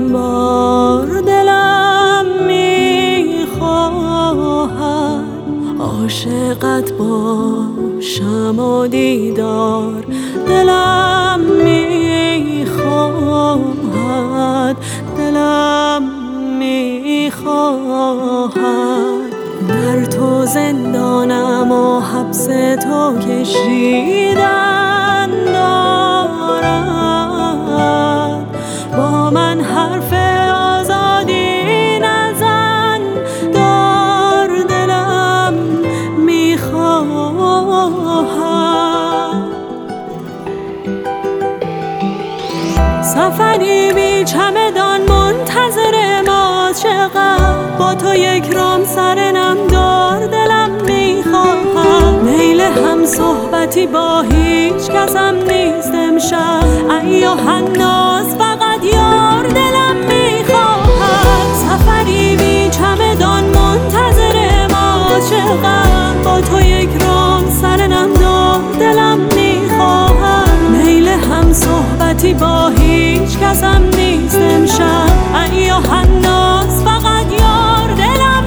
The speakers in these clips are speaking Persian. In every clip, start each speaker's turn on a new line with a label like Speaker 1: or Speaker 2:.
Speaker 1: بار دلم میخواهد عاشقت باشم و دیدار دلم میخواهد در تو زندانم و حبس تو کشیدن دارد با من حرف آزادی نزن دار دلم میخواهد سفری بی چمدان منتظر ما چقدر با تو یک رام سر نم دار دلم میخواهد میل هم صحبتی با هیچ کسم نیست امشب ایا حناس فقط یار دلم میخواهد سفری بی چمدان منتظر ما چقدر با تو یک رام سر نم دار دلم میخواهد میل هم صحبتی با هیچ کسم نیست امشب ایا حناس فقط یار دلم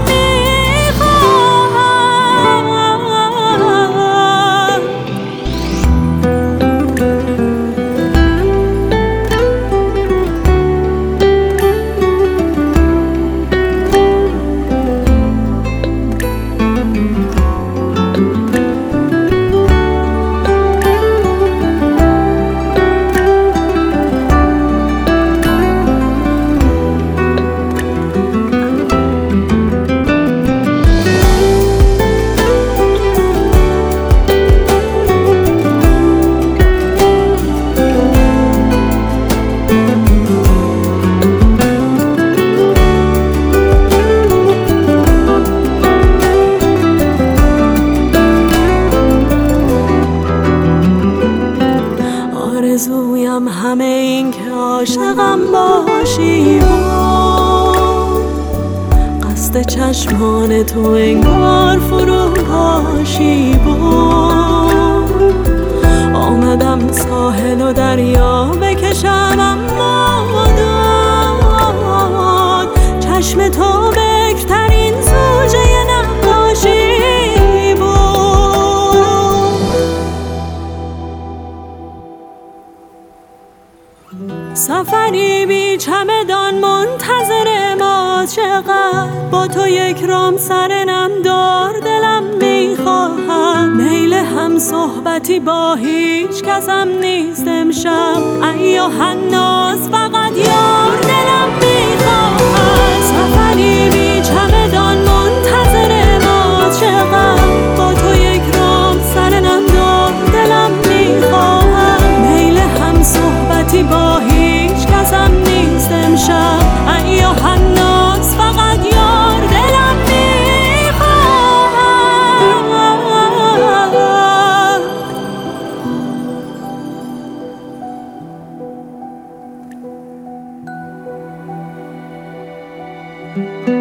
Speaker 1: آرزویم همه این که عاشقم باشی بود قصد چشمان تو انگار فرو پاشی بود آمدم ساحل و دریا بکشم اما داد چشم تو بکرترین زوجه نقاشی سفری بی چمدان منتظر ما چقدر با تو یک رام سر نم دار دلم میخواهد میل هم صحبتی با هیچ کسم نیست امشب ایا حناس فقط یار دلم میخواهد سفری بی چمدان منتظر ما چقدر با تو یک رام سر نم دار دلم میخواهد میل هم صحبتی با هیچ کسم نیست امشب ایا حناس فقط یار دلم میخواهد